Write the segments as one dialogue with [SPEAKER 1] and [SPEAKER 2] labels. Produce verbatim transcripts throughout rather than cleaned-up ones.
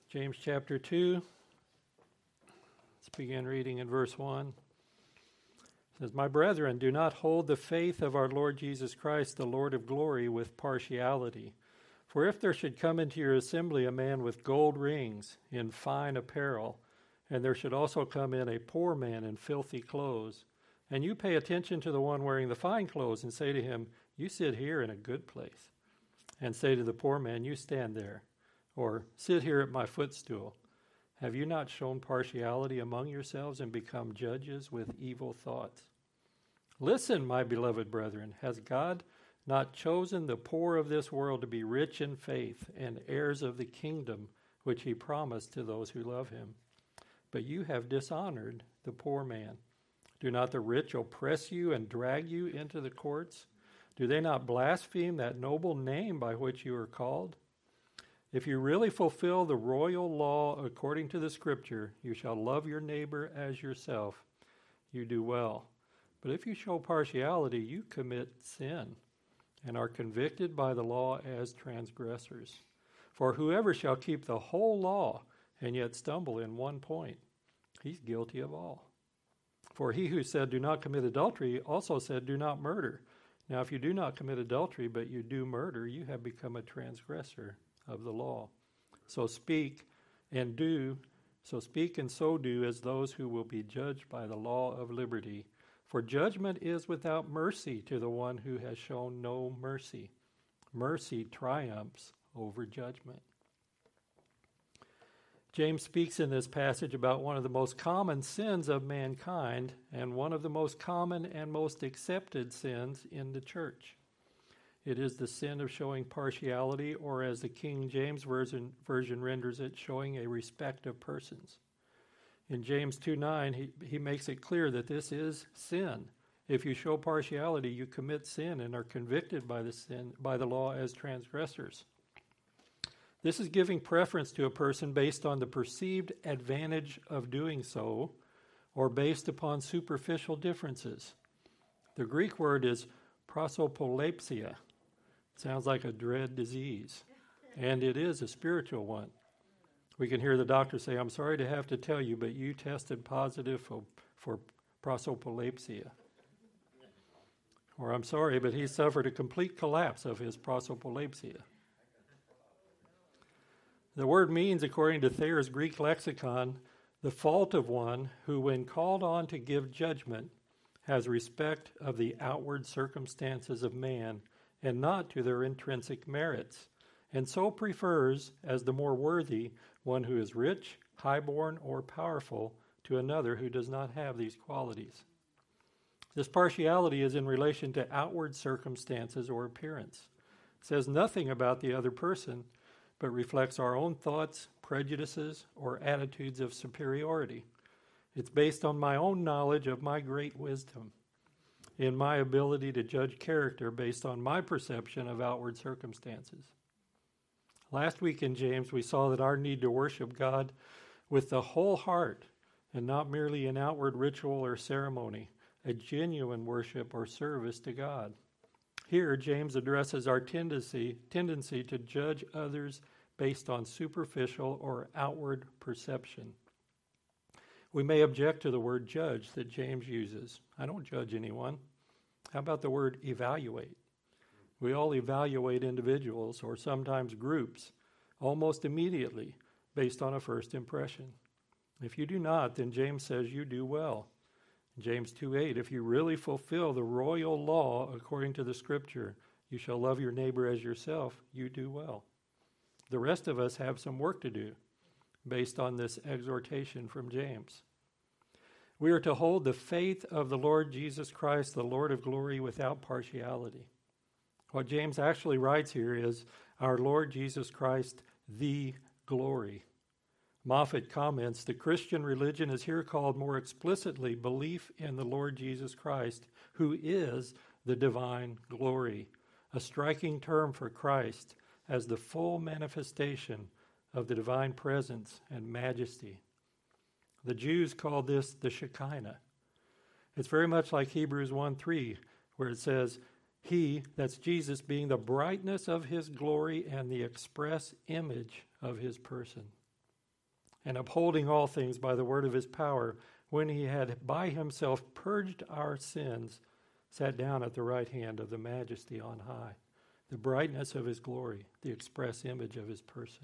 [SPEAKER 1] James chapter two. Let's begin reading in verse one. It says, "My brethren, do not hold the faith of our Lord Jesus Christ, the Lord of glory, with partiality. For if there should come into your assembly a man with gold rings in fine apparel, and there should also come in a poor man in filthy clothes, and you pay attention to the one wearing the fine clothes and say to him, 'You sit here in a good place,' and say to the poor man, 'You stand there,' or 'Sit here at my footstool,' have you not shown partiality among yourselves and become judges with evil thoughts? Listen, my beloved brethren, has God not chosen the poor of this world to be rich in faith and heirs of the kingdom which he promised to those who love him? But you have dishonored the poor man. Do not the rich oppress you and drag you into the courts? Do they not blaspheme that noble name by which you are called? If you really fulfill the royal law according to the Scripture, you shall love your neighbor as yourself. You do well. But if you show partiality, you commit sin and are convicted by the law as transgressors. For whoever shall keep the whole law and yet stumble in one point, he's guilty of all. For he who said, 'Do not commit adultery,' also said, 'Do not murder.' Now if you do not commit adultery, but you do murder, you have become a transgressor of the law. So speak and do, so speak and so do as those who will be judged by the law of liberty. For judgment is without mercy to the one who has shown no mercy. Mercy triumphs over judgment." James speaks in this passage about one of the most common sins of mankind and one of the most common and most accepted sins in the church. It is the sin of showing partiality, or as the King James version, version renders it, showing a respect of persons. In James two nine, he, he makes it clear that this is sin. If you show partiality, you commit sin and are convicted by the sin by the law as transgressors. This is giving preference to a person based on the perceived advantage of doing so, or based upon superficial differences. The Greek word is prosopolepsia. Sounds like a dread disease, and it is a spiritual one. We can hear the doctor say, "I'm sorry to have to tell you, but you tested positive for, for prosopolepsia." Or, "I'm sorry, but he suffered a complete collapse of his prosopolepsia." The word means, according to Thayer's Greek lexicon, the fault of one who, when called on to give judgment, has respect of the outward circumstances of man and not to their intrinsic merits, and so prefers, as the more worthy, one who is rich, highborn, or powerful to another who does not have these qualities. This partiality is in relation to outward circumstances or appearance. It says nothing about the other person, but reflects our own thoughts, prejudices, or attitudes of superiority. It's based on my own knowledge of my great wisdom, in my ability to judge character based on my perception of outward circumstances. Last week in James, we saw that our need to worship God with the whole heart and not merely an outward ritual or ceremony, a genuine worship or service to God. Here, James addresses our tendency, tendency to judge others based on superficial or outward perception. We may object to the word judge that James uses. I don't judge anyone. How about the word evaluate? We all evaluate individuals or sometimes groups almost immediately based on a first impression. If you do not, then James says you do well. James two eight, if you really fulfill the royal law according to the Scripture, you shall love your neighbor as yourself, you do well. The rest of us have some work to do based on this exhortation from James. We are to hold the faith of the Lord Jesus Christ, the Lord of glory, without partiality. What James actually writes here is, our Lord Jesus Christ, the glory. Moffat comments, the Christian religion is here called more explicitly belief in the Lord Jesus Christ, who is the divine glory, a striking term for Christ as the full manifestation of the divine presence and majesty. The Jews called this the Shekinah. It's very much like Hebrews one three, where it says, he, that's Jesus, being the brightness of his glory and the express image of his person. and upholding all things by the word of his power, when he had by himself purged our sins, sat down at the right hand of the majesty on high, the brightness of his glory, the express image of his person.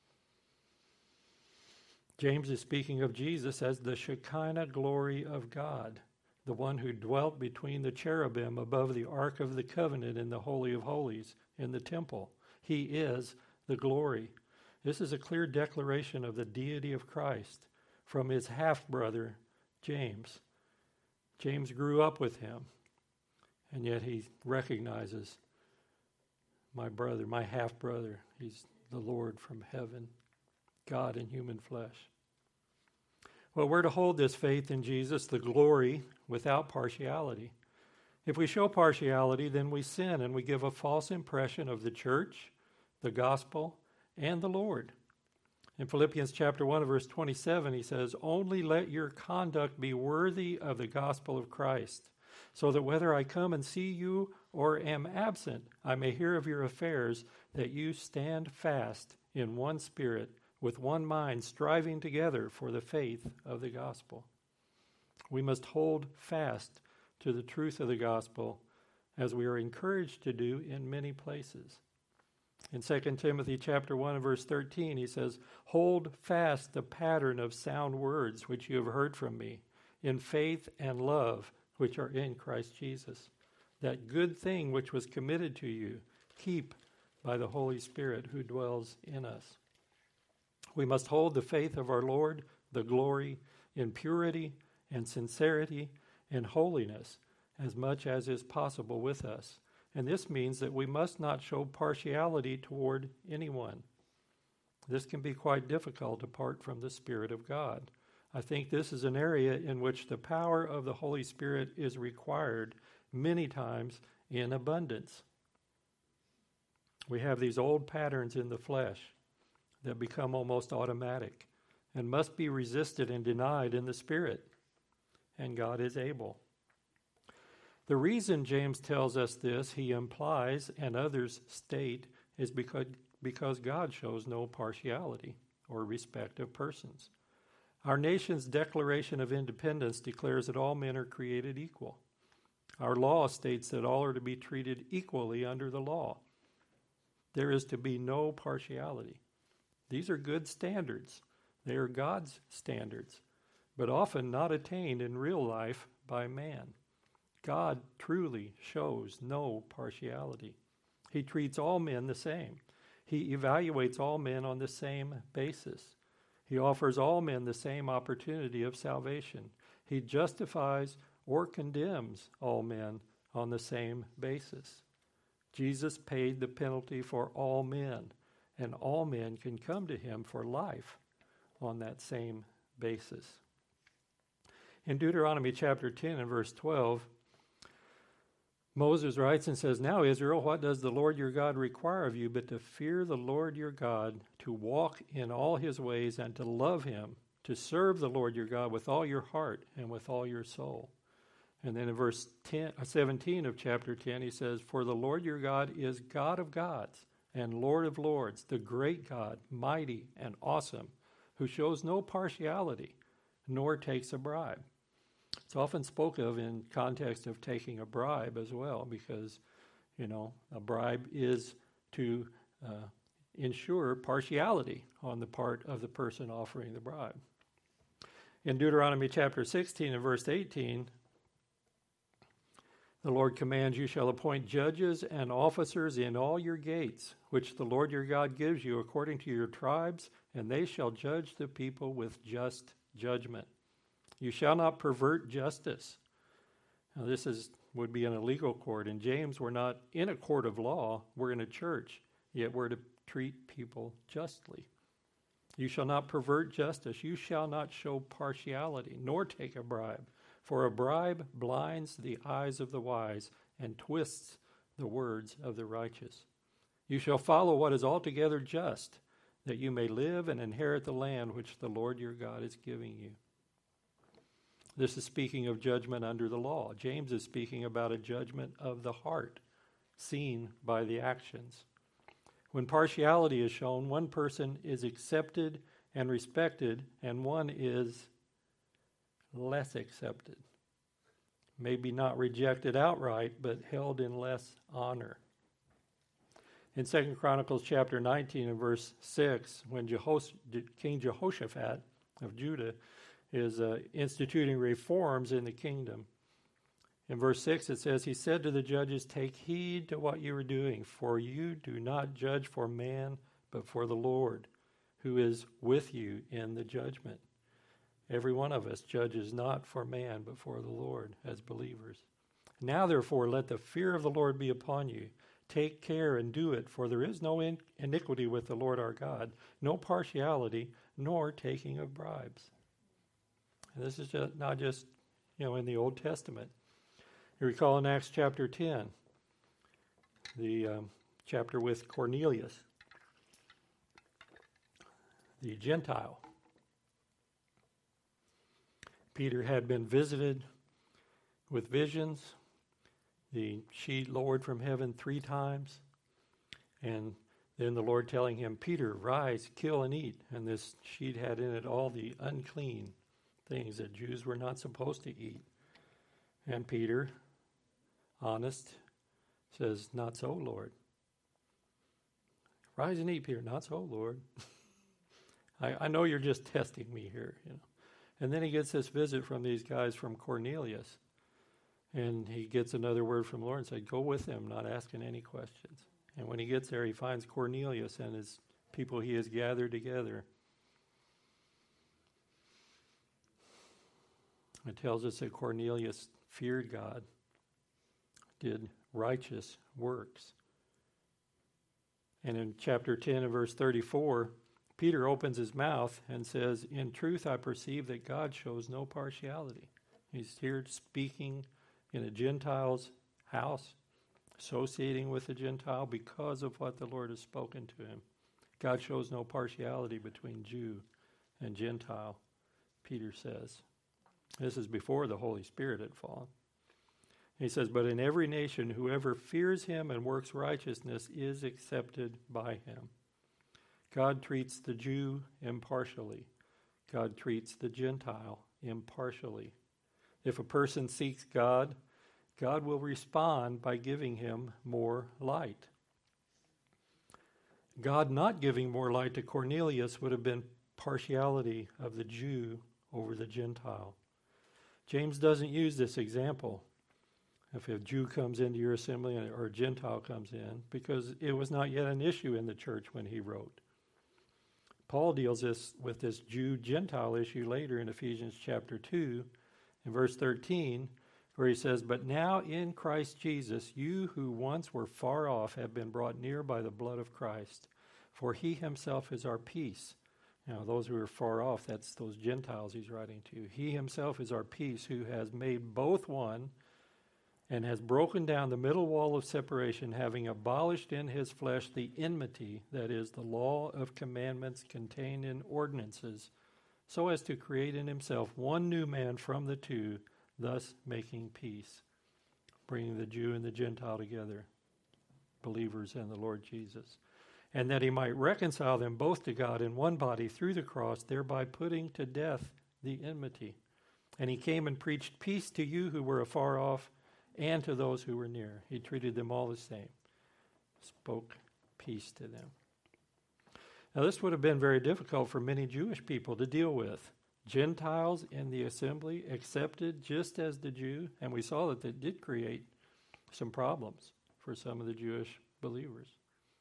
[SPEAKER 1] James is speaking of Jesus as the Shekinah glory of God, the one who dwelt between the cherubim above the Ark of the Covenant in the Holy of Holies in the temple. He is the glory. This is a clear declaration of the deity of Christ from his half-brother, James. James grew up with him, and yet he recognizes, my brother, my half-brother, he's the Lord from heaven, God in human flesh. Well, we're to hold this faith in Jesus, the glory, without partiality. If we show partiality, then we sin and we give a false impression of the church, the gospel, and the Lord. In Philippians chapter one, verse twenty-seven, he says, "Only let your conduct be worthy of the gospel of Christ, so that whether I come and see you or am absent, I may hear of your affairs, that you stand fast in one spirit, with one mind, striving together for the faith of the gospel." We must hold fast to the truth of the gospel, as we are encouraged to do in many places. In Second Timothy chapter one and verse thirteen, he says, "Hold fast the pattern of sound words which you have heard from me, in faith and love which are in Christ Jesus. That good thing which was committed to you, keep by the Holy Spirit who dwells in us." We must hold the faith of our Lord, the glory, in purity and sincerity and holiness as much as is possible with us. And this means that we must not show partiality toward anyone. This can be quite difficult apart from the Spirit of God. I think this is an area in which the power of the Holy Spirit is required many times in abundance. We have these old patterns in the flesh that become almost automatic and must be resisted and denied in the Spirit. And God is able. The reason James tells us this, he implies, and others state, is because, because God shows no partiality or respect of persons. Our nation's Declaration of Independence declares that all men are created equal. Our law states that all are to be treated equally under the law. There is to be no partiality. These are good standards. They are God's standards, but often not attained in real life by man. God truly shows no partiality. He treats all men the same. He evaluates all men on the same basis. He offers all men the same opportunity of salvation. He justifies or condemns all men on the same basis. Jesus paid the penalty for all men, and all men can come to him for life on that same basis. In Deuteronomy chapter ten and verse twelve, Moses writes and says, "Now, Israel, what does the Lord your God require of you but to fear the Lord your God, to walk in all his ways, and to love him, to serve the Lord your God with all your heart and with all your soul." And then in verse ten, seventeen of chapter ten, he says, "For the Lord your God is God of gods and Lord of lords, the great God, mighty and awesome, who shows no partiality, nor takes a bribe." It's often spoken of in context of taking a bribe as well, because, you know, a bribe is to uh, ensure partiality on the part of the person offering the bribe. In Deuteronomy chapter sixteen and verse eighteen, the Lord commands, "You shall appoint judges and officers in all your gates, which the Lord your God gives you according to your tribes, and they shall judge the people with just judgment. You shall not pervert justice." Now this is would be in a legal court. In James, we're not in a court of law, we're in a church, yet we're to treat people justly. "You shall not pervert justice. You shall not show partiality, nor take a bribe. For a bribe blinds the eyes of the wise and twists the words of the righteous. You shall follow what is altogether just, that you may live and inherit the land which the Lord your God is giving you." This is speaking of judgment under the law. James is speaking about a judgment of the heart, seen by the actions. When partiality is shown, one person is accepted and respected, and one is less accepted. Maybe not rejected outright, but held in less honor. In Second Chronicles chapter nineteen and verse six, when Jehos- King Jehoshaphat of Judah is uh, instituting reforms in the kingdom, in verse six it says, he said to the judges, take heed to what you are doing, for you do not judge for man, but for the Lord, who is with you in the judgment. Every one of us judges not for man, but for the Lord as believers. Now, therefore, let the fear of the Lord be upon you. Take care and do it, for there is no in- iniquity with the Lord our God, no partiality, nor taking of bribes. And this is just, not just, you know, in the Old Testament. You recall in Acts chapter ten, the um, chapter with Cornelius, the Gentile. Peter had been visited with visions. The sheet lowered from heaven three times. And then the Lord telling him, Peter, rise, kill and eat. And this sheet had in it all the unclean things that Jews were not supposed to eat. And Peter, honest, says, not so, Lord. Rise and eat, Peter. Not so, Lord. I, I know you're just testing me here, you know. And then he gets this visit from these guys from Cornelius. And he gets another word from the Lord and said, go with him, not asking any questions. And when he gets there, he finds Cornelius and his people he has gathered together. It tells us that Cornelius feared God, did righteous works. And in chapter ten and verse thirty-four, Peter opens his mouth and says, in truth I perceive that God shows no partiality. He's here speaking in a Gentile's house, associating with a Gentile because of what the Lord has spoken to him. God shows no partiality between Jew and Gentile, Peter says. This is before the Holy Spirit had fallen. He says, but in every nation, whoever fears him and works righteousness is accepted by him. God treats the Jew impartially. God treats the Gentile impartially. If a person seeks God, God will respond by giving him more light. God not giving more light to Cornelius would have been partiality of the Jew over the Gentile. James doesn't use this example if a Jew comes into your assembly or a Gentile comes in, because it was not yet an issue in the church when he wrote. Paul deals this with this Jew-Gentile issue later in Ephesians chapter two, in verse thirteen, where he says, but now in Christ Jesus, you who once were far off have been brought near by the blood of Christ, for he himself is our peace. Now, those who are far off, that's those Gentiles he's writing to. He himself is our peace, who has made both one and has broken down the middle wall of separation, having abolished in his flesh the enmity, that is, the law of commandments contained in ordinances, so as to create in himself one new man from the two, thus making peace, bringing the Jew and the Gentile together, believers in the Lord Jesus, and that he might reconcile them both to God in one body through the cross, thereby putting to death the enmity. And he came and preached peace to you who were afar off, and to those who were near. He treated them all the same, spoke peace to them. Now, this would have been very difficult for many Jewish people to deal with. Gentiles in the assembly accepted just as the Jew, and we saw that that did create some problems for some of the Jewish believers.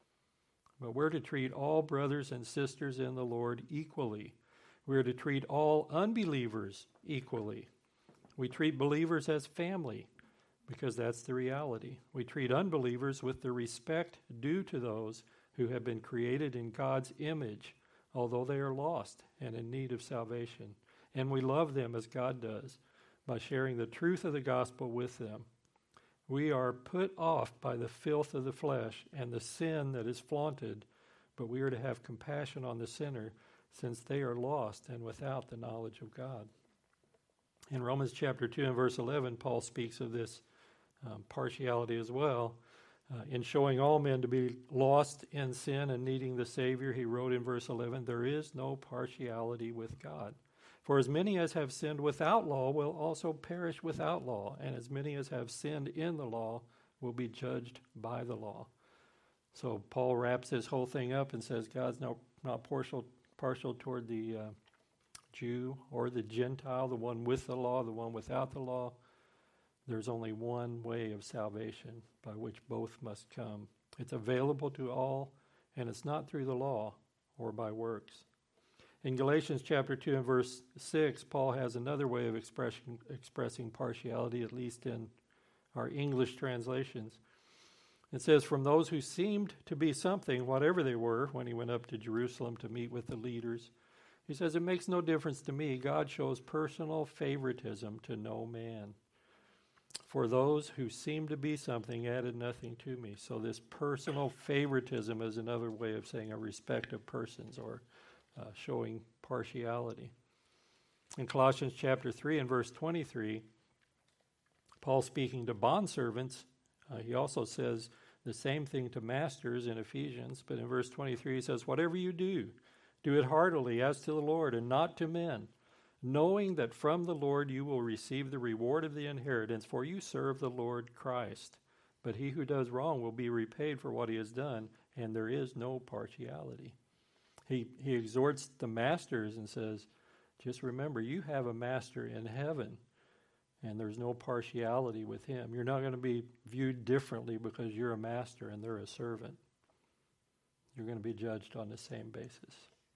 [SPEAKER 1] But we're to treat all brothers and sisters in the Lord equally. We're to treat all unbelievers equally. We treat believers as family, because that's the reality. We treat unbelievers with the respect due to those who have been created in God's image, although they are lost and in need of salvation. And we love them as God does by sharing the truth of the gospel with them. We are put off by the filth of the flesh and the sin that is flaunted, but we are to have compassion on the sinner, since they are lost and without the knowledge of God. In Romans chapter two and verse eleven, Paul speaks of this Um, partiality as well, Uh, in showing all men to be lost in sin and needing the Savior, he wrote in verse eleven, there is no partiality with God. For as many as have sinned without law will also perish without law, and as many as have sinned in the law will be judged by the law. So Paul wraps this whole thing up and says God's no, not partial, partial toward the uh, Jew or the Gentile, the one with the law, the one without the law. There's only one way of salvation by which both must come. It's available to all, and it's not through the law or by works. In Galatians chapter two and verse six, Paul has another way of expressing, expressing partiality, at least in our English translations. It says, from those who seemed to be something, whatever they were, when he went up to Jerusalem to meet with the leaders, he says, it makes no difference to me. God shows personal favoritism to no man. For those who seem to be something added nothing to me. So this personal favoritism is another way of saying a respect of persons or uh, showing partiality. In Colossians chapter three and verse twenty-three, Paul speaking to bondservants, uh, he also says the same thing to masters in Ephesians, but in verse twenty-three he says, whatever you do, do it heartily as to the Lord and not to men, knowing that from the Lord you will receive the reward of the inheritance, for you serve the Lord Christ. But he who does wrong will be repaid for what he has done, and there is no partiality. He, he exhorts the masters and says, just remember, you have a master in heaven, and there's no partiality with him. You're not going to be viewed differently because you're a master and they're a servant. You're going to be judged on the same basis.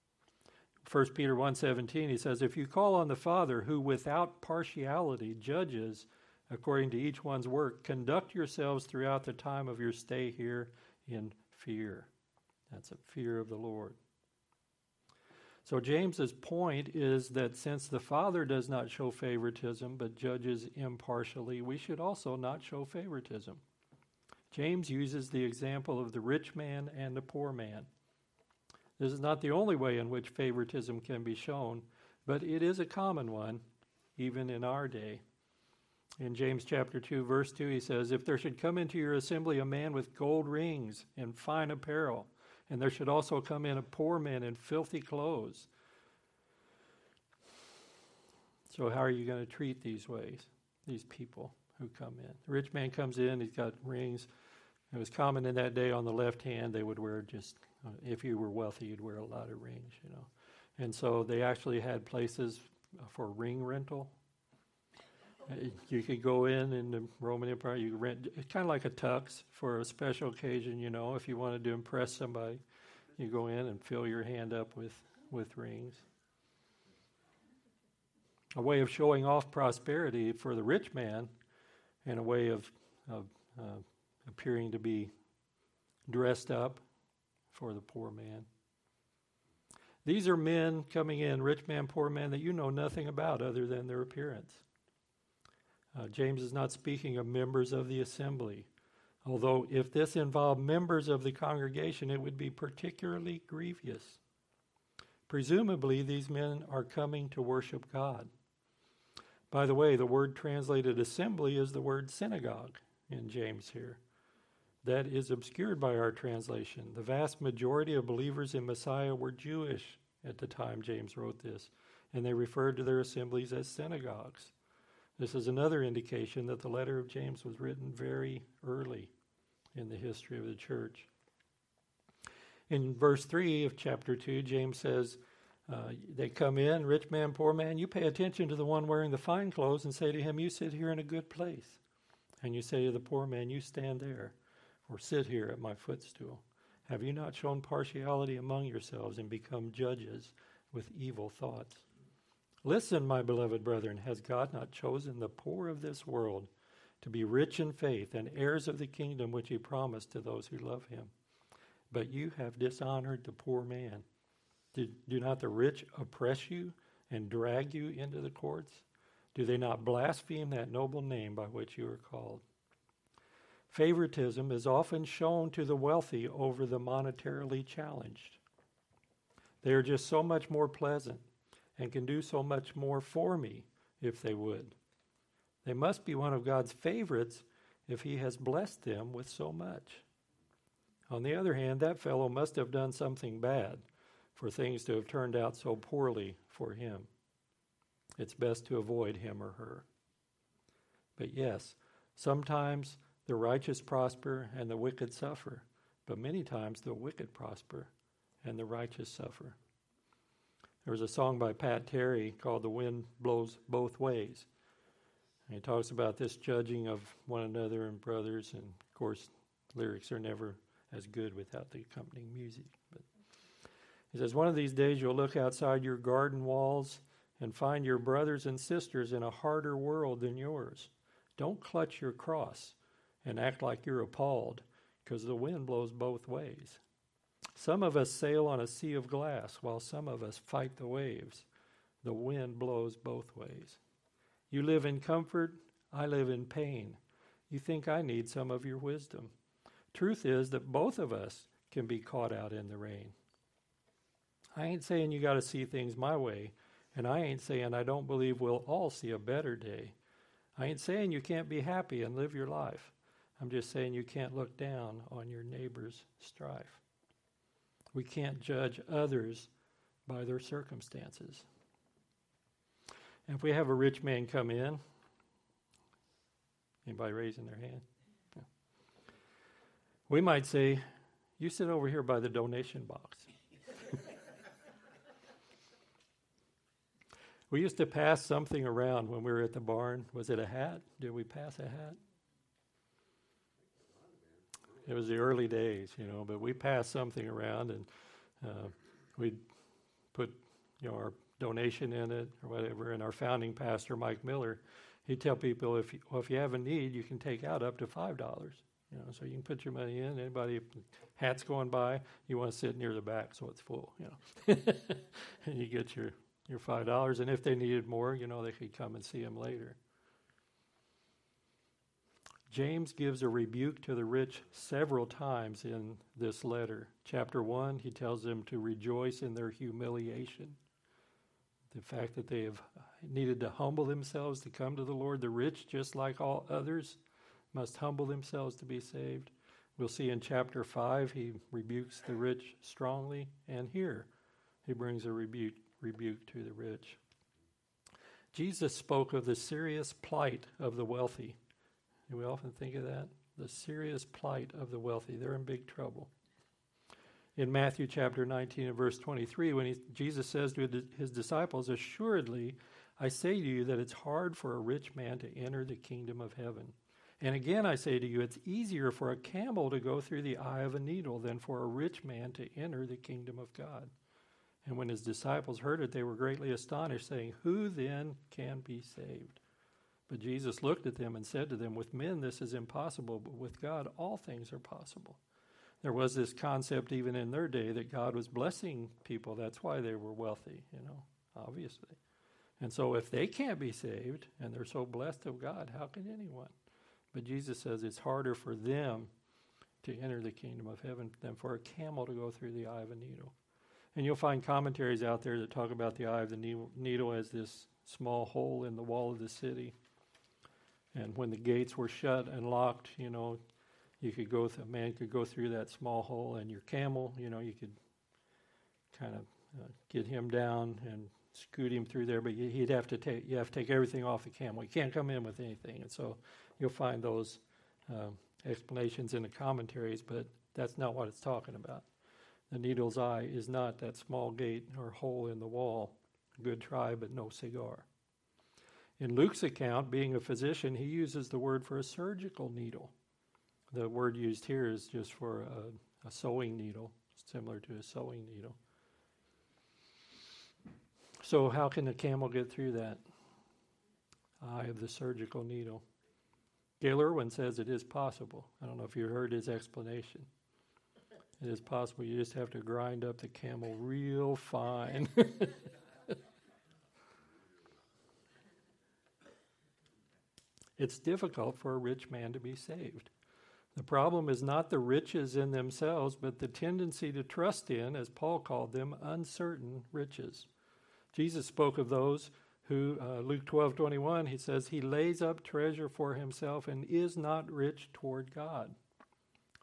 [SPEAKER 1] First Peter one seventeen, he says, if you call on the Father who without partiality judges according to each one's work, conduct yourselves throughout the time of your stay here in fear. That's a fear of the Lord. So James's point is that since the Father does not show favoritism but judges impartially, we should also not show favoritism. James uses the example of the rich man and the poor man. This is not the only way in which favoritism can be shown, but it is a common one, even in our day. In James chapter two, verse two, he says, if there should come into your assembly a man with gold rings and fine apparel, and there should also come in a poor man in filthy clothes. So how are you going to treat these ways, these people who come in? The rich man comes in, he's got rings. It was common in that day on the left hand, they would wear just, uh, if you were wealthy, you'd wear a lot of rings, you know. And so they actually had places for ring rental. Uh, you could go in in the Roman Empire, you could rent, it's kind of like a tux for a special occasion, you know. If you wanted to impress somebody, you go in and fill your hand up with, with rings. A way of showing off prosperity for the rich man and a way of, of uh, appearing to be dressed up for the poor man. These are men coming in, rich man, poor man, that you know nothing about other than their appearance. Uh, James is not speaking of members of the assembly, although if this involved members of the congregation, it would be particularly grievous. Presumably, these men are coming to worship God. By the way, the word translated assembly is the word synagogue in James here. That is obscured by our translation. The vast majority of believers in Messiah were Jewish at the time James wrote this, and they referred to their assemblies as synagogues. This is another indication that the letter of James was written very early in the history of the church. In verse three of chapter two, James says, uh, they come in, rich man, poor man, you pay attention to the one wearing the fine clothes and say to him, you sit here in a good place. And you say to the poor man, you stand there, or sit here at my footstool. Have you not shown partiality among yourselves and become judges with evil thoughts? Listen, my beloved brethren, has God not chosen the poor of this world to be rich in faith and heirs of the kingdom which he promised to those who love him? But you have dishonored the poor man. Do, do not the rich oppress you and drag you into the courts? Do they not blaspheme that noble name by which you are called? Favoritism is often shown to the wealthy over the monetarily challenged. They are just so much more pleasant and can do so much more for me if they would. They must be one of God's favorites if he has blessed them with so much. On the other hand, that fellow must have done something bad for things to have turned out so poorly for him. It's best to avoid him or her. But yes, sometimes the righteous prosper and the wicked suffer, but many times the wicked prosper and the righteous suffer. There was a song by Pat Terry called "The Wind Blows Both Ways." And he talks about this judging of one another and brothers, and of course, lyrics are never as good without the accompanying music. But he says, one of these days you'll look outside your garden walls and find your brothers and sisters in a harder world than yours. Don't clutch your cross and act like you're appalled, because the wind blows both ways. Some of us sail on a sea of glass, while some of us fight the waves. The wind blows both ways. You live in comfort, I live in pain. You think I need some of your wisdom. Truth is that both of us can be caught out in the rain. I ain't saying you got to see things my way, and I ain't saying I don't believe we'll all see a better day. I ain't saying you can't be happy and live your life. I'm just saying you can't look down on your neighbor's strife. We can't judge others by their circumstances. And if we have a rich man come in, anybody raising their hand? Yeah. We might say, you sit over here by the donation box. We used to pass something around when we were at the barn. Was it a hat? Did we pass a hat? It was the early days, you know, but we passed something around, and uh, we'd put, you know, our donation in it or whatever. And our founding pastor, Mike Miller, he'd tell people, if you, well, if you have a need, you can take out up to five dollars. You know, so you can put your money in. Anybody, hat's going by, you want to sit near the back so it's full, you know. And you get your, your five dollars. And if they needed more, you know, they could come and see him later. James gives a rebuke to the rich several times in this letter. Chapter one, he tells them to rejoice in their humiliation. The fact that they have needed to humble themselves to come to the Lord. The rich, just like all others, must humble themselves to be saved. We'll see in chapter five, he rebukes the rich strongly. And here, he brings a rebuke, rebuke to the rich. Jesus spoke of the serious plight of the wealthy. Do we often think of that? The serious plight of the wealthy. They're in big trouble. In Matthew chapter nineteen and verse twenty-three, when he, Jesus says to his disciples, assuredly, I say to you that it's hard for a rich man to enter the kingdom of heaven. And again, I say to you, it's easier for a camel to go through the eye of a needle than for a rich man to enter the kingdom of God. And when his disciples heard it, they were greatly astonished, saying, who then can be saved? But Jesus looked at them and said to them, with men this is impossible, but with God all things are possible. There was this concept even in their day that God was blessing people. That's why they were wealthy, you know, obviously. And so if they can't be saved and they're so blessed of God, how can anyone? But Jesus says it's harder for them to enter the kingdom of heaven than for a camel to go through the eye of a needle. And you'll find commentaries out there that talk about the eye of the needle as this small hole in the wall of the city. And when the gates were shut and locked, you know, you could go, th- a man could go through that small hole, and your camel, you know, you could kind of uh, get him down and scoot him through there, but he'd have to take, you have to take everything off the camel. You can't come in with anything. And so you'll find those uh, explanations in the commentaries, but that's not what it's talking about. The needle's eye is not that small gate or hole in the wall. Good try, but no cigar. In Luke's account, being a physician, he uses the word for a surgical needle. The word used here is just for a, a sewing needle, similar to a sewing needle. So how can the camel get through that eye of the surgical needle? Gail Irwin says it is possible. I don't know if you heard his explanation. It is possible. You just have to grind up the camel real fine. It's difficult for a rich man to be saved. The problem is not the riches in themselves, but the tendency to trust in, as Paul called them, uncertain riches. Jesus spoke of those who, uh, Luke twelve twenty-one, he says, he lays up treasure for himself and is not rich toward God.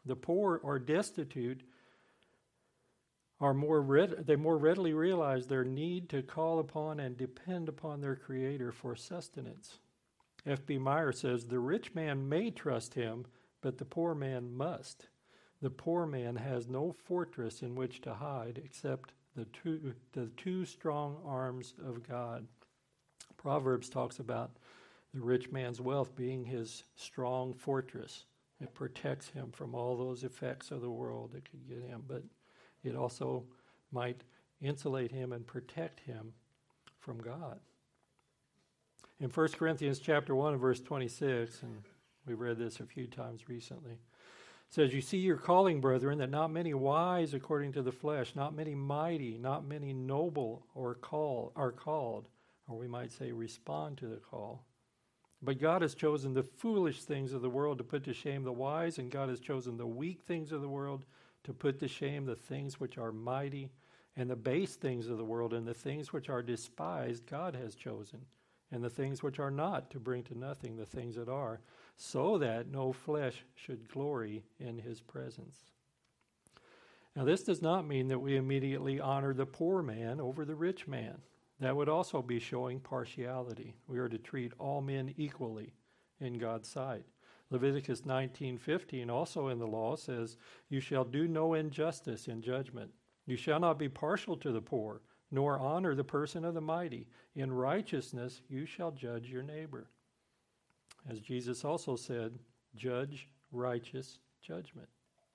[SPEAKER 1] The poor or destitute are more red, they more readily realize their need to call upon and depend upon their Creator for sustenance. F B Meyer says, the rich man may trust him, but the poor man must. The poor man has no fortress in which to hide except the two, the two strong arms of God. Proverbs talks about the rich man's wealth being his strong fortress. It protects him from all those effects of the world that could get him, but it also might insulate him and protect him from God. In First Corinthians chapter one and verse twenty-six, and we've read this a few times recently, it says, you see your calling, brethren, that not many wise according to the flesh, not many mighty, not many noble or call, are called, or we might say respond to the call. But God has chosen the foolish things of the world to put to shame the wise, and God has chosen the weak things of the world to put to shame the things which are mighty, and the base things of the world, and the things which are despised God has chosen, and the things which are not, to bring to nothing the things that are, so that no flesh should glory in his presence. Now this does not mean that we immediately honor the poor man over the rich man. That would also be showing partiality. We are to treat all men equally in God's sight. Leviticus nineteen fifteen also in the law says, you shall do no injustice in judgment. You shall not be partial to the poor, nor honor the person of the mighty. In righteousness you shall judge your neighbor. As Jesus also said, judge righteous judgment.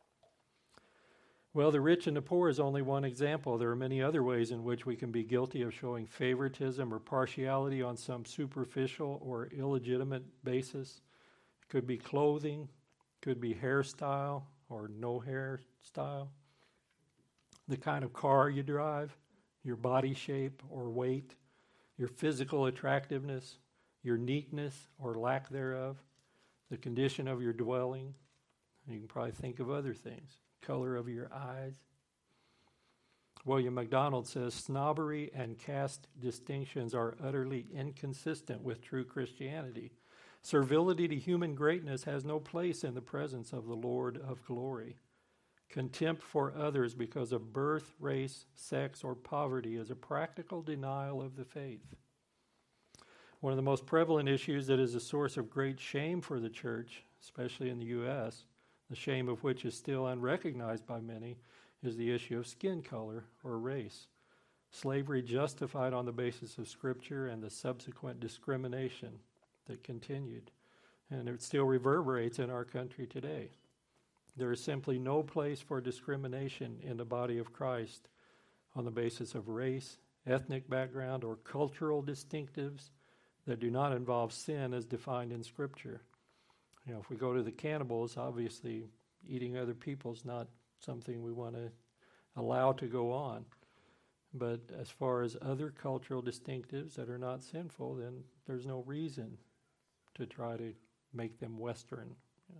[SPEAKER 1] Well, the rich and the poor is only one example. There are many other ways in which we can be guilty of showing favoritism or partiality on some superficial or illegitimate basis. It could be clothing, could be hairstyle or no hairstyle, the kind of car you drive, your body shape or weight, your physical attractiveness, your neatness or lack thereof, the condition of your dwelling. You can probably think of other things. Color of your eyes. William MacDonald says, snobbery and caste distinctions are utterly inconsistent with true Christianity. Servility to human greatness has no place in the presence of the Lord of glory. Contempt for others because of birth, race, sex, or poverty is a practical denial of the faith. One of the most prevalent issues that is a source of great shame for the church, especially in the U S, the shame of which is still unrecognized by many, is the issue of skin color or race. Slavery justified on the basis of Scripture and the subsequent discrimination that continued. And it still reverberates in our country today. There is simply no place for discrimination in the body of Christ on the basis of race, ethnic background, or cultural distinctives that do not involve sin as defined in Scripture. You know, if we go to the cannibals, obviously eating other people is not something we want to allow to go on. But as far as other cultural distinctives that are not sinful, then there's no reason to try to make them Western. Yeah.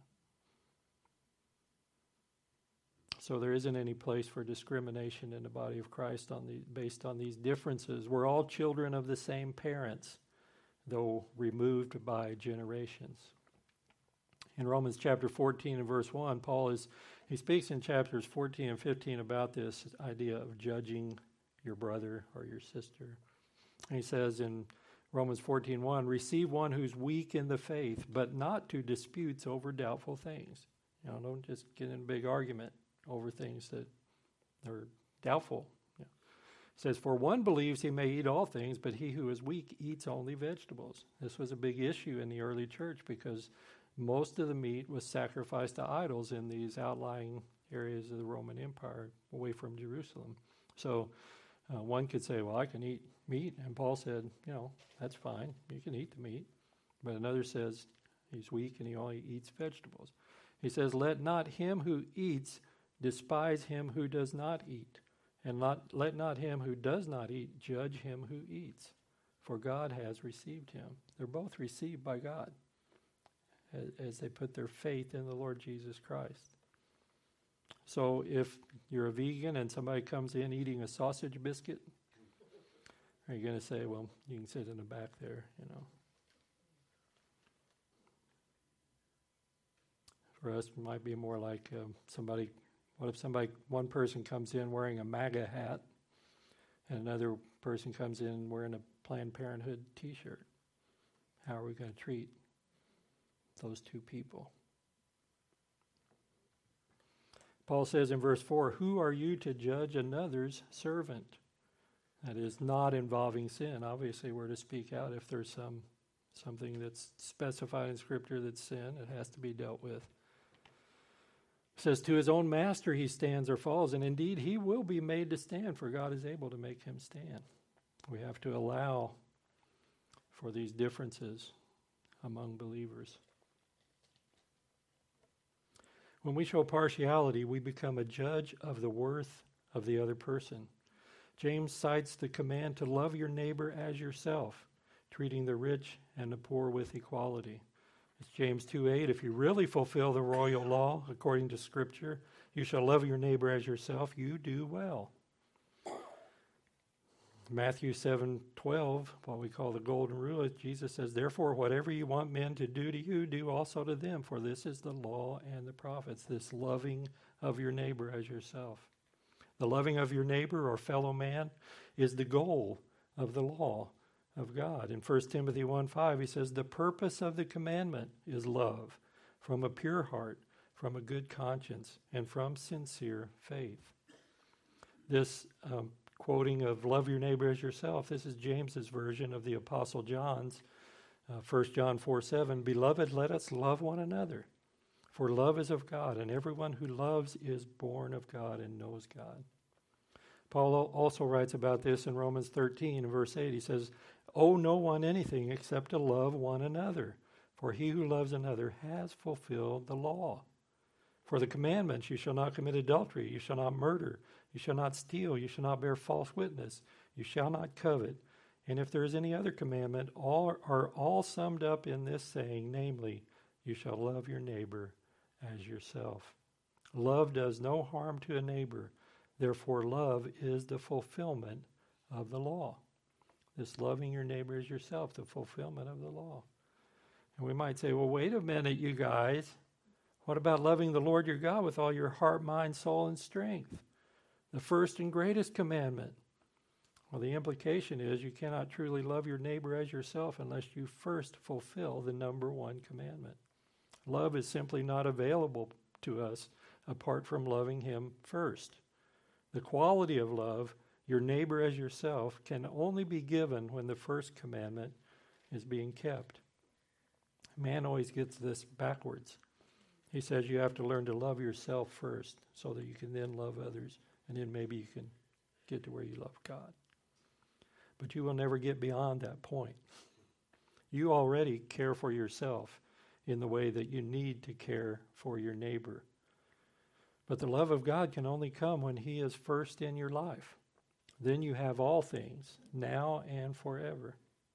[SPEAKER 1] So there isn't any place for discrimination in the body of Christ on the, based on these differences. We're all children of the same parents, though removed by generations. In Romans chapter fourteen and verse one, Paul is, he speaks in chapters fourteen and fifteen about this idea of judging your brother or your sister. And he says in Romans fourteen one, receive one who's weak in the faith, but not to disputes over doubtful things. You know, don't just get in a big argument over things that are doubtful. You know. It says, for one believes he may eat all things, but he who is weak eats only vegetables. This was a big issue in the early church because most of the meat was sacrificed to idols in these outlying areas of the Roman Empire away from Jerusalem. So uh, one could say, well, I can eat meat. And Paul said, you know, that's fine. You can eat the meat. But another says he's weak and he only eats vegetables. He says, let not him who eats despise him who does not eat. And not, let not him who does not eat judge him who eats. For God has received him. They're both received by God as they put their faith in the Lord Jesus Christ. So if you're a vegan and somebody comes in eating a sausage biscuit, are you going to say, well, you can sit in the back there, you know? for us might be more like um, somebody, what if somebody, one person comes in wearing a MAGA hat and another person comes in wearing a Planned Parenthood t-shirt? How are we going to treat those two people? Paul says in verse four, who are you to judge another's servant? That is not involving sin. Obviously, we're to speak out if there's some something that's specified in Scripture that's sin. It has to be dealt with. It says, to his own master he stands or falls, and indeed he will be made to stand, for God is able to make him stand. We have to allow for these differences among believers. When we show partiality, we become a judge of the worth of the other person. James cites the command to love your neighbor as yourself, treating the rich and the poor with equality. It's James two eight, if you really fulfill the royal law according to Scripture, you shall love your neighbor as yourself, you do well. Matthew seven twelve, what we call the golden rule, Jesus says, therefore, whatever you want men to do to you, do also to them, for this is the law and the prophets, this loving of your neighbor as yourself. The loving of your neighbor or fellow man is the goal of the law of God. In First Timothy one five, he says, the purpose of the commandment is love, from a pure heart, from a good conscience, and from sincere faith. This um, quoting of love your neighbor as yourself, this is James's version of the Apostle John's, uh, First John four seven, beloved, let us love one another, for love is of God, and everyone who loves is born of God and knows God. Paul also writes about this in Romans thirteen, verse eight. He says, owe no one anything except to love one another, for he who loves another has fulfilled the law. For the commandments, you shall not commit adultery, you shall not murder, you shall not steal, you shall not bear false witness, you shall not covet. And if there is any other commandment, all are all summed up in this saying, namely, you shall love your neighbor as yourself. Love does no harm to a neighbor. Therefore, love is the fulfillment of the law. This loving your neighbor as yourself, the fulfillment of the law. And we might say, well, wait a minute, you guys. What about loving the Lord your God with all your heart, mind, soul, and strength? The first and greatest commandment. Well, the implication is you cannot truly love your neighbor as yourself unless you first fulfill the number one commandment. Love is simply not available to us apart from loving him first. The quality of love, your neighbor as yourself, can only be given when the first commandment is being kept. Man always gets this backwards. He says you have to learn to love yourself first so that you can then love others, and then maybe you can get to where you love God. But you will never get beyond that point. You already care for yourself in the way that you need to care for your neighbor. But the love of God can only come when he is first in your life. Then you have all things, now and forever.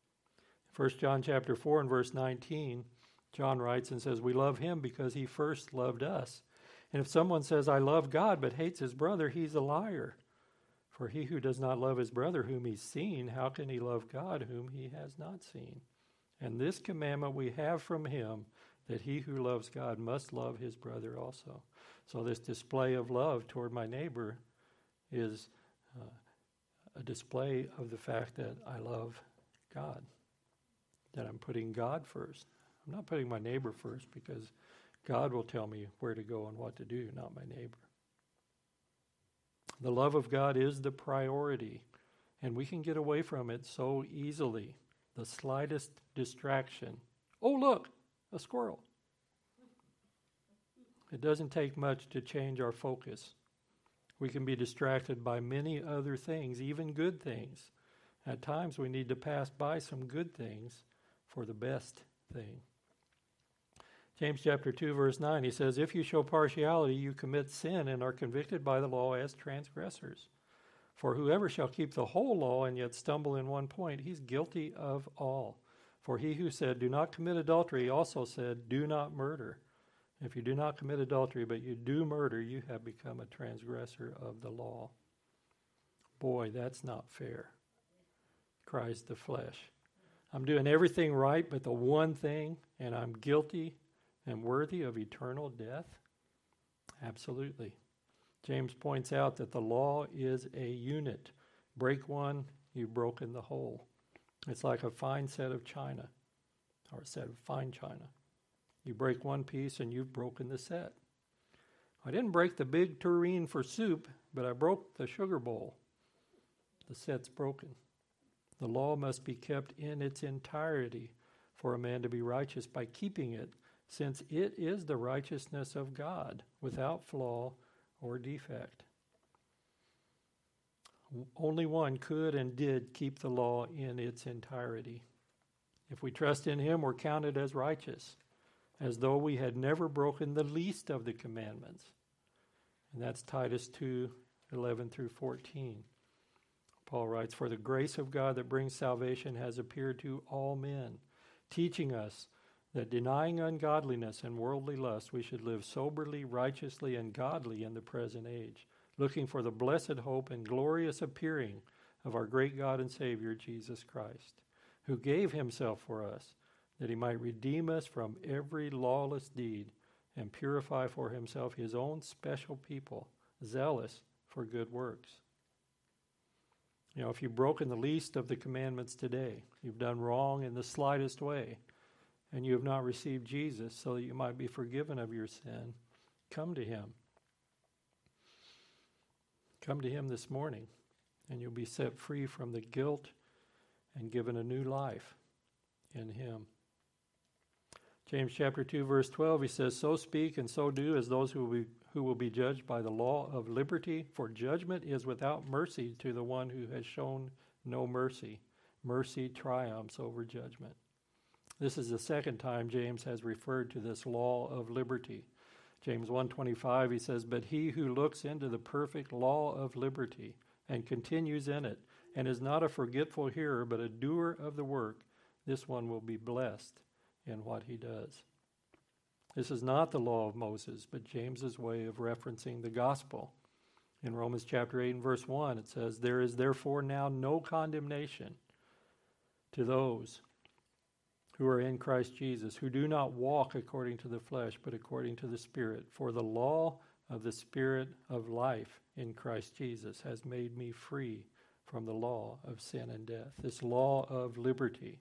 [SPEAKER 1] First John chapter four and verse nineteen, John writes and says, we love him because he first loved us. And if someone says, I love God, but hates his brother, he's a liar. For he who does not love his brother whom he's seen, how can he love God whom he has not seen? And this commandment we have from him, that he who loves God must love his brother also. So this display of love toward my neighbor is uh, a display of the fact that I love God, that I'm putting God first. I'm not putting my neighbor first because God will tell me where to go and what to do, not my neighbor. The love of God is the priority, and we can get away from it so easily. The slightest distraction. Oh, look, a squirrel. It doesn't take much to change our focus. We can be distracted by many other things, even good things. At times we need to pass by some good things for the best thing. James chapter two, verse nine, he says, if you show partiality, you commit sin and are convicted by the law as transgressors. For whoever shall keep the whole law and yet stumble in one point, he's guilty of all. For he who said, do not commit adultery, also said, do not murder. If you do not commit adultery, but you do murder, you have become a transgressor of the law. Boy, that's not fair, cries the flesh. I'm doing everything right, but the one thing, and I'm guilty and worthy of eternal death? Absolutely. James points out that the law is a unit. Break one, you've broken the whole. It's like a fine set of china, or a set of fine china. You break one piece and you've broken the set. I didn't break the big tureen for soup, but I broke the sugar bowl. The set's broken. The law must be kept in its entirety for a man to be righteous by keeping it, since it is the righteousness of God, without flaw or defect. Only one could and did keep the law in its entirety. If we trust in him, we're counted as righteous, as though we had never broken the least of the commandments. And that's Titus two, eleven through fourteen. Paul writes, "For the grace of God that brings salvation has appeared to all men, teaching us that denying ungodliness and worldly lust, we should live soberly, righteously, and godly in the present age, looking for the blessed hope and glorious appearing of our great God and Savior, Jesus Christ, who gave himself for us, that he might redeem us from every lawless deed and purify for himself his own special people, zealous for good works." You know, if you've broken the least of the commandments today, you've done wrong in the slightest way, and you have not received Jesus so that you might be forgiven of your sin, come to him. Come to him this morning, and you'll be set free from the guilt and given a new life in him. James chapter two, verse twelve, he says, "So speak and so do as those who will be, who will be judged by the law of liberty, for judgment is without mercy to the one who has shown no mercy. Mercy triumphs over judgment." This is the second time James has referred to this law of liberty. James one twenty-five, he says, "But he who looks into the perfect law of liberty and continues in it, and is not a forgetful hearer, but a doer of the work, this one will be blessed in what he does." This is not the law of Moses, but James's way of referencing the gospel. In Romans chapter eight and verse one, it says, "There is therefore now no condemnation to those who are in Christ Jesus, who do not walk according to the flesh, but according to the Spirit. For the law of the Spirit of life in Christ Jesus has made me free from the law of sin and death." This law of liberty,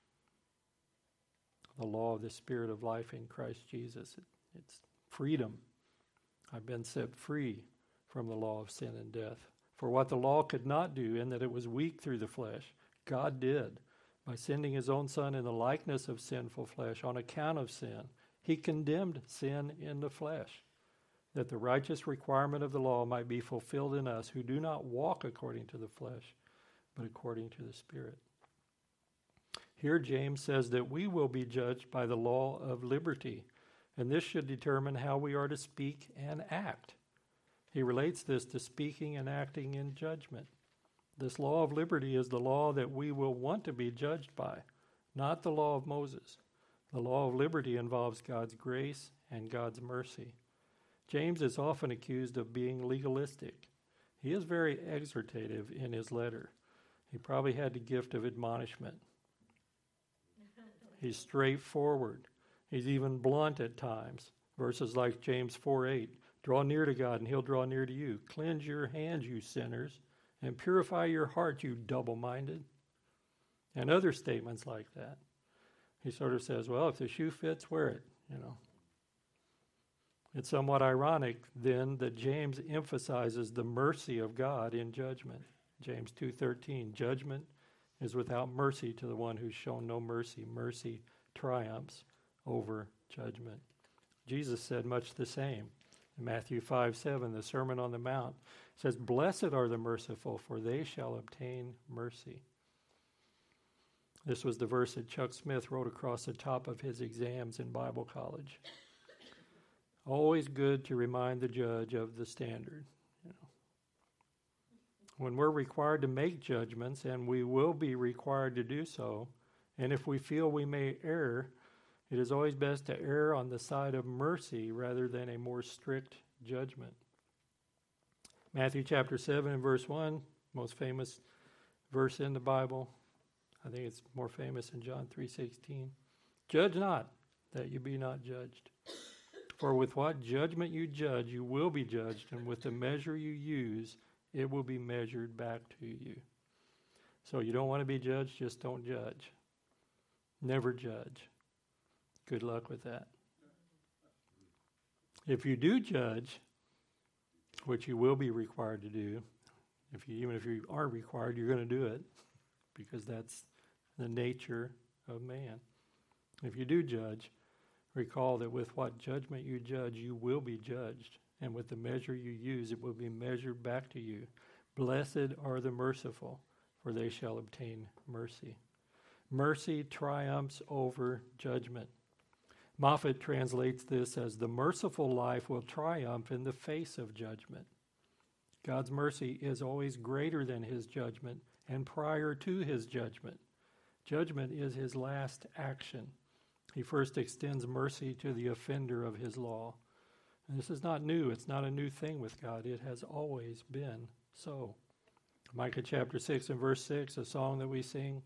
[SPEAKER 1] the law of the Spirit of life in Christ Jesus, it, it's freedom. I've been set free from the law of sin and death. For what the law could not do, in that it was weak through the flesh, God did. By sending his own Son in the likeness of sinful flesh on account of sin, he condemned sin in the flesh, that the righteous requirement of the law might be fulfilled in us who do not walk according to the flesh, but according to the Spirit. Here James says that we will be judged by the law of liberty, and this should determine how we are to speak and act. He relates this to speaking and acting in judgment. This law of liberty is the law that we will want to be judged by, not the law of Moses. The law of liberty involves God's grace and God's mercy. James is often accused of being legalistic. He is very exhortative in his letter. He probably had the gift of admonishment. He's straightforward. He's even blunt at times. Verses like James four eight, "Draw near to God and he'll draw near to you. Cleanse your hands, you sinners, and purify your heart, you double-minded." And other statements like that. He sort of says, well, if the shoe fits, wear it, you know. It's somewhat ironic, then, that James emphasizes the mercy of God in judgment. James two thirteen, "Judgment is without mercy to the one who's shown no mercy. Mercy triumphs over judgment." Jesus said much the same. In Matthew five seven, the Sermon on the Mount, says, "Blessed are the merciful, for they shall obtain mercy." This was the verse that Chuck Smith wrote across the top of his exams in Bible college. Always good to remind the judge of the standard. You know. When we're required to make judgments, and we will be required to do so, and if we feel we may err, it is always best to err on the side of mercy rather than a more strict judgment. Matthew chapter seven and verse one, most famous verse in the Bible. I think it's more famous in John three sixteen. "Judge not, that you be not judged. For with what judgment you judge, you will be judged, and with the measure you use, it will be measured back to you. So you don't want to be judged, just don't judge. Never judge. Good luck with that. If you do judge, which you will be required to do, if you, even if you are required, you're going to do it, because that's the nature of man. If you do judge, recall that with what judgment you judge, you will be judged, and with the measure you use, it will be measured back to you. Blessed are the merciful, for they shall obtain mercy. Mercy triumphs over judgment. Moffat translates this as the merciful life will triumph in the face of judgment. God's mercy is always greater than his judgment and prior to his judgment. Judgment is his last action. He first extends mercy to the offender of his law. And this is not new. It's not a new thing with God. It has always been so. Micah chapter six and verse six, a song that we sing.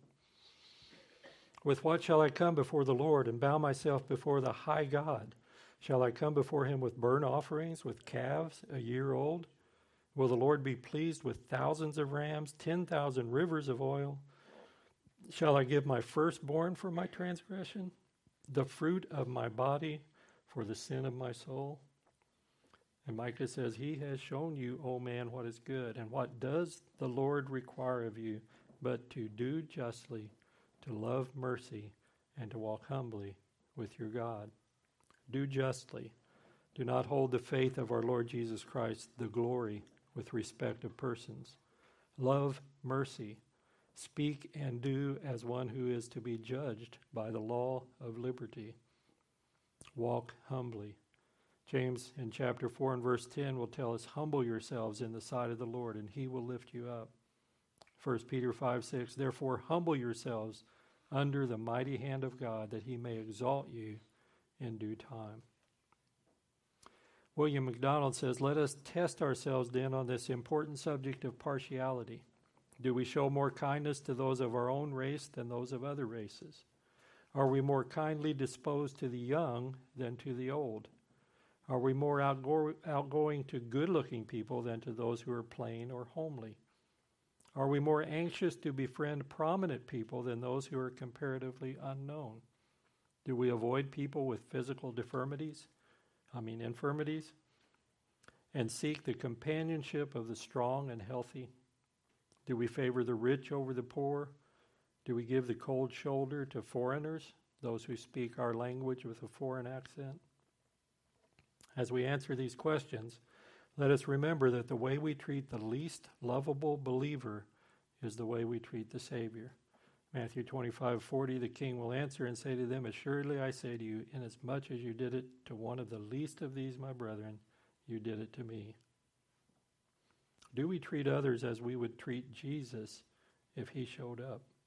[SPEAKER 1] With what shall I come before the Lord and bow myself before the high God? Shall I come before him with burnt offerings, with calves a year old? Will the Lord be pleased with thousands of rams, ten thousand rivers of oil? Shall I give my firstborn for my transgression, the fruit of my body for the sin of my soul? And Micah says, he has shown you, O man, what is good. And what does the Lord require of you but to do justly, to love mercy, and to walk humbly with your God? Do justly. Do not hold the faith of our Lord Jesus Christ, the glory, with respect of persons. Love mercy. Speak and do as one who is to be judged by the law of liberty. Walk humbly. James in chapter four and verse ten will tell us, humble yourselves in the sight of the Lord, and he will lift you up. First Peter five six, therefore humble yourselves under the mighty hand of God, that he may exalt you in due time. William MacDonald says, let us test ourselves then on this important subject of partiality. Do we show more kindness to those of our own race than those of other races? Are we more kindly disposed to the young than to the old? Are we more outgo- outgoing to good-looking people than to those who are plain or homely? Are we more anxious to befriend prominent people than those who are comparatively unknown? Do we avoid people with physical deformities, I mean infirmities, and seek the companionship of the strong and healthy? Do we favor the rich over the poor? Do we give the cold shoulder to foreigners, those who speak our language with a foreign accent? As we answer these questions, let us remember that the way we treat the least lovable believer is the way we treat the Savior. Matthew twenty-five forty, the King will answer and say to them, assuredly I say to you, inasmuch as you did it to one of the least of these my brethren, you did it to me. Do we treat others as we would treat Jesus if he showed up?